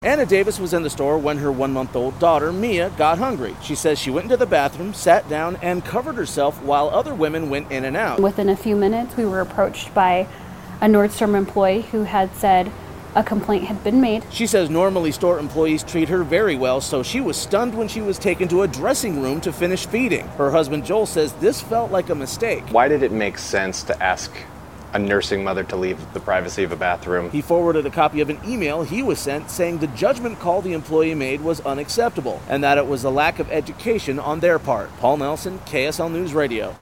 Anna Davis was in the store when her 1-month-old daughter, Mia, got hungry. She says she went into the bathroom, sat down, and covered herself while other women went in and out. Within a few minutes, we were approached by a Nordstrom employee who had said a complaint had been made. She says normally store employees treat her very well, so she was stunned when she was taken to a dressing room to finish feeding. Her husband, Joel, says this felt like a mistake. Why did it make sense to ask a nursing mother to leave the privacy of a bathroom? He forwarded a copy of an email he was sent saying the judgment call the employee made was unacceptable and that it was a lack of education on their part. Paul Nelson, KSL News Radio.